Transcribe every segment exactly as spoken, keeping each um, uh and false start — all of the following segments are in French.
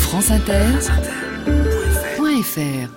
France Inter point F R.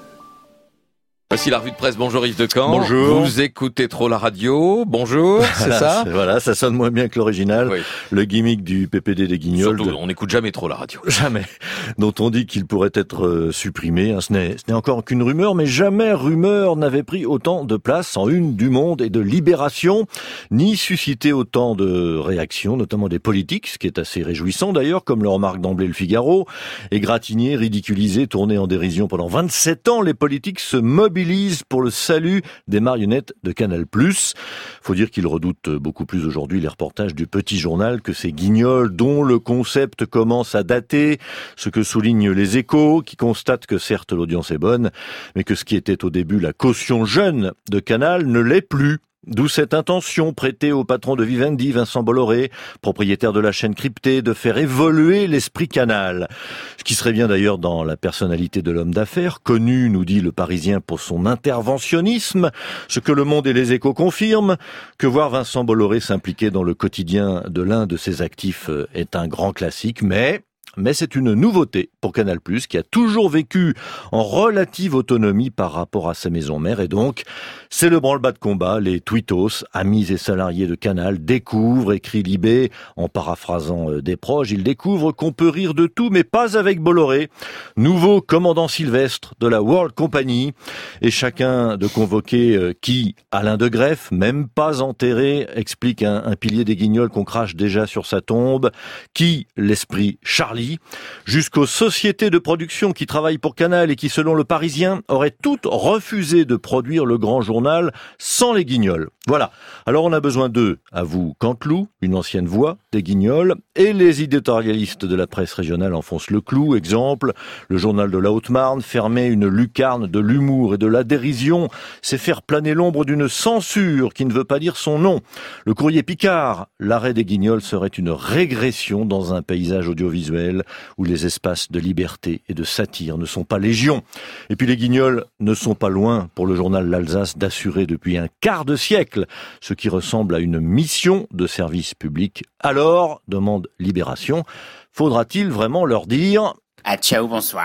Voici la revue de presse. Bonjour Yves Decamp. Bonjour. Vous écoutez trop la radio. Bonjour, c'est voilà, ça c'est, Voilà, ça sonne moins bien que l'original. Oui. Le gimmick du P P D des Guignols. Surtout, de... on n'écoute jamais trop la radio. Jamais. Dont on dit qu'il pourrait être euh, supprimé. Hein, ce, n'est, ce n'est encore qu'une rumeur, mais jamais rumeur n'avait pris autant de place en une du Monde et de Libération, ni suscité autant de réactions, notamment des politiques, ce qui est assez réjouissant d'ailleurs, comme le remarque d'emblée le Figaro. Égratigné, ridiculisé, tourné en dérision pendant vingt-sept ans, les politiques se mobilisent pour le salut des marionnettes de Canal+. Faut dire qu'ils redoutent beaucoup plus aujourd'hui les reportages du Petit Journal que ces guignols dont le concept commence à dater, ce que soulignent les Échos, qui constatent que certes l'audience est bonne, mais que ce qui était au début la caution jeune de Canal ne l'est plus. D'où cette intention prêtée au patron de Vivendi, Vincent Bolloré, propriétaire de la chaîne cryptée, de faire évoluer l'esprit Canal. Ce qui serait bien d'ailleurs dans la personnalité de l'homme d'affaires, connu, nous dit le Parisien, pour son interventionnisme, ce que Le Monde et les Échos confirment, que voir Vincent Bolloré s'impliquer dans le quotidien de l'un de ses actifs est un grand classique, mais... Mais c'est une nouveauté pour Canal+, qui a toujours vécu en relative autonomie par rapport à sa maison mère. Et donc, c'est le branle-bas de combat. Les tweetos, amis et salariés de Canal, découvrent, écrit Libé, en paraphrasant des proches, ils découvrent qu'on peut rire de tout, mais pas avec Bolloré. Nouveau commandant Sylvestre de la World Company. Et chacun de convoquer qui, Alain de Greff, même pas enterré, explique un, un pilier des Guignols qu'on crache déjà sur sa tombe. Qui, l'esprit Charlie, jusqu'aux sociétés de production qui travaillent pour Canal et qui, selon le Parisien, auraient toutes refusé de produire le grand journal sans les Guignols. Voilà. Alors on a besoin d'eux, avoue Canteloup, une ancienne voix des Guignols, et les éditorialistes de la presse régionale enfoncent le clou. Exemple, le journal de la Haute-Marne, fermer une lucarne de l'humour et de la dérision, c'est faire planer l'ombre d'une censure qui ne veut pas dire son nom. Le Courrier Picard, l'arrêt des Guignols serait une régression dans un paysage audiovisuel où les espaces de liberté et de satire ne sont pas légion. Et puis les Guignols ne sont pas loin, pour le journal L'Alsace, d'assurer depuis un quart de siècle ce qui ressemble à une mission de service public. Alors, demande Libération, faudra-t-il vraiment leur dire « Ah, ciao, bonsoir ».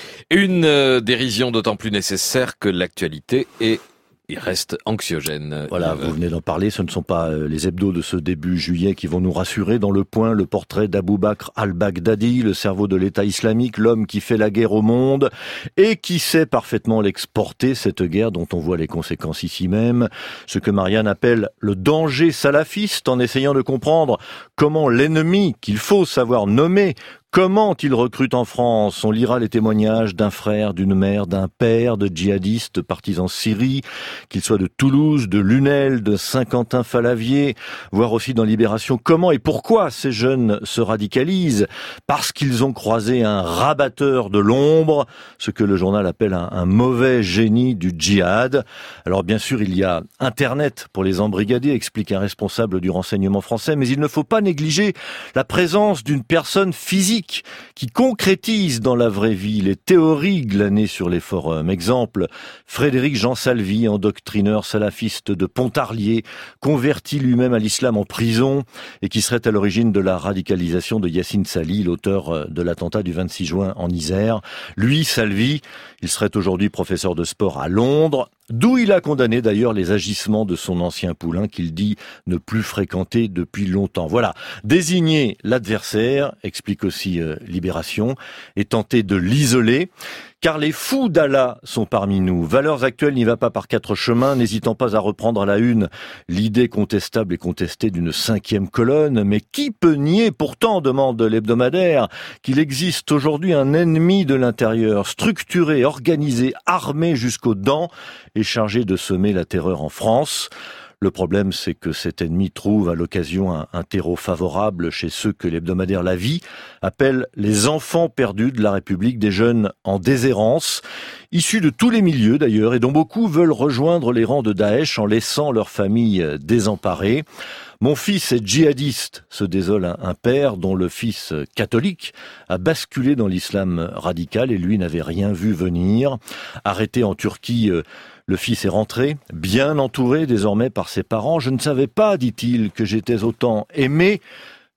Une euh, dérision d'autant plus nécessaire que l'actualité est Il reste anxiogène. Voilà, vous venez d'en parler, ce ne sont pas les hebdos de ce début juillet qui vont nous rassurer. Dans Le Point, le portrait d'Abou Bakr al-Baghdadi, le cerveau de l'État islamique, l'homme qui fait la guerre au monde et qui sait parfaitement l'exporter, cette guerre dont on voit les conséquences ici même. Ce que Marianne appelle le danger salafiste, en essayant de comprendre comment l'ennemi qu'il faut savoir nommer, comment il recrute en France. On lira les témoignages d'un frère, d'une mère, d'un père de djihadistes partis en Syrie, qu'ils soient de Toulouse, de Lunel, de Saint-Quentin-Falavier, voire aussi dans Libération comment et pourquoi ces jeunes se radicalisent. Parce qu'ils ont croisé un rabatteur de l'ombre, ce que le journal appelle un, un mauvais génie du djihad. Alors bien sûr, il y a Internet pour les embrigader, explique un responsable du renseignement français, mais il ne faut pas négliger la présence d'une personne physique qui concrétise dans la vraie vie les théories glanées sur les forums. Exemple, Frédéric Jean Salvi, endoctrineur salafiste de Pontarlier, converti lui-même à l'islam en prison et qui serait à l'origine de la radicalisation de Yassine Sali, l'auteur de l'attentat du vingt-six juin en Isère. Lui, Salvi, il serait aujourd'hui professeur de sport à Londres, d'où il a condamné d'ailleurs les agissements de son ancien poulain qu'il dit ne plus fréquenter depuis longtemps. Voilà, désigner l'adversaire, explique aussi euh, Libération, et tenter de l'isoler, car les fous d'Allah sont parmi nous. Valeurs actuelles n'y va pas par quatre chemins, n'hésitant pas à reprendre à la une l'idée contestable et contestée d'une cinquième colonne. Mais qui peut nier pourtant, demande l'hebdomadaire, qu'il existe aujourd'hui un ennemi de l'intérieur, structuré, organisé, armé jusqu'aux dents et chargé de semer la terreur en France. Le problème, c'est que cet ennemi trouve à l'occasion un, un terreau favorable chez ceux que l'hebdomadaire La Vie appelle les enfants perdus de la République, des jeunes en déshérence, issus de tous les milieux d'ailleurs, et dont beaucoup veulent rejoindre les rangs de Daesh en laissant leur famille désemparée. Mon fils est djihadiste, se désole un, un père dont le fils catholique a basculé dans l'islam radical et lui n'avait rien vu venir. Arrêté en Turquie, euh, le fils est rentré, bien entouré désormais par ses parents. Je ne savais pas, dit-il, que j'étais autant aimé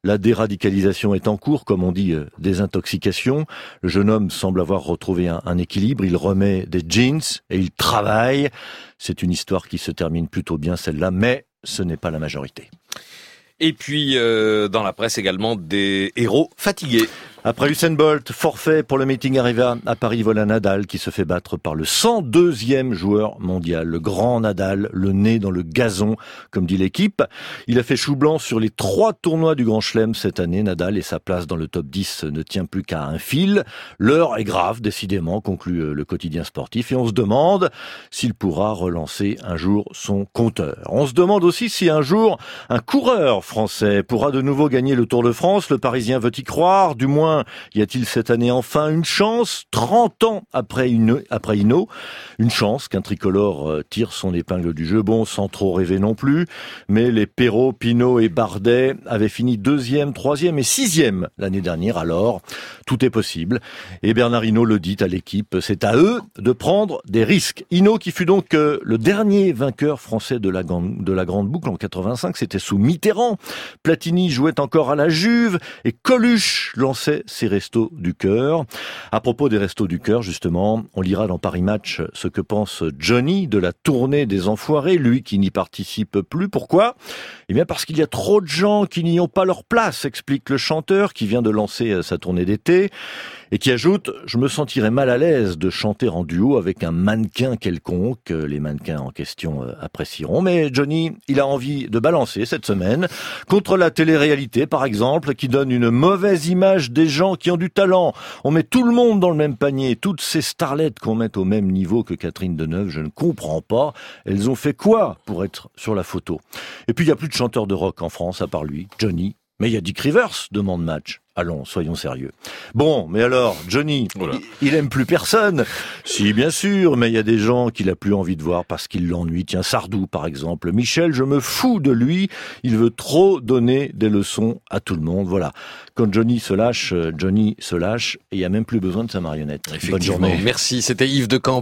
La déradicalisation est en cours, comme on dit, euh, désintoxication. Le jeune homme semble avoir retrouvé un, un équilibre. Il remet des jeans et il travaille. C'est une histoire qui se termine plutôt bien, celle-là, mais ce n'est pas la majorité. Et puis, euh, dans la presse également, des héros fatigués. Après Usain Bolt, forfait pour le meeting Areva à Paris, voilà Nadal qui se fait battre par le cent deuxième joueur mondial. Le grand Nadal, le nez dans le gazon, comme dit l'équipe. Il a fait chou blanc sur les trois tournois du Grand Chelem cette année, Nadal, et sa place dans le top dix ne tient plus qu'à un fil. L'heure est grave, décidément, conclut le quotidien sportif, et on se demande s'il pourra relancer un jour son compteur. On se demande aussi si un jour un coureur français pourra de nouveau gagner le Tour de France. Le Parisien veut y croire, du moins y a-t-il cette année enfin une chance, trente ans après Hinault, après Hinault, une chance qu'un tricolore tire son épingle du jeu, bon, sans trop rêver non plus, mais les Perrault, Pinot et Bardet avaient fini deuxième, troisième et sixième l'année dernière, alors tout est possible. Et Bernard Hinault le dit à l'équipe, c'est à eux de prendre des risques. Hinault qui fut donc le dernier vainqueur français de la, de la Grande Boucle en quatre-vingt-cinq, c'était sous Mitterrand. Platini jouait encore à la Juve et Coluche lançait ses restos du cœur. À propos des restos du cœur, justement, on lira dans Paris Match ce que pense Johnny de la tournée des Enfoirés, lui qui n'y participe plus. Pourquoi ? Eh bien parce qu'il y a trop de gens qui n'y ont pas leur place, explique le chanteur qui vient de lancer sa tournée d'été et qui ajoute « Je me sentirais mal à l'aise de chanter en duo avec un mannequin quelconque ». Les mannequins en question apprécieront. Mais Johnny, il a envie de balancer cette semaine contre la télé-réalité, par exemple, qui donne une mauvaise image des gens qui ont du talent. On met tout le monde dans le même panier. Toutes ces starlettes qu'on met au même niveau que Catherine Deneuve, je ne comprends pas. Elles ont fait quoi pour être sur la photo ? Et puis, il n'y a plus de chanteurs de rock en France, à part lui, Johnny. Mais il y a Dick Rivers, demande Match. Allons, soyons sérieux. Bon, mais alors, Johnny, voilà. il, il aime plus personne. Si, bien sûr, mais il y a des gens qu'il a plus envie de voir parce qu'il l'ennuie. Tiens, Sardou, par exemple. Michel, je me fous de lui. Il veut trop donner des leçons à tout le monde. Voilà. Quand Johnny se lâche, Johnny se lâche et il n'y a même plus besoin de sa marionnette. Bonne journée. Merci. C'était Yves Decamp.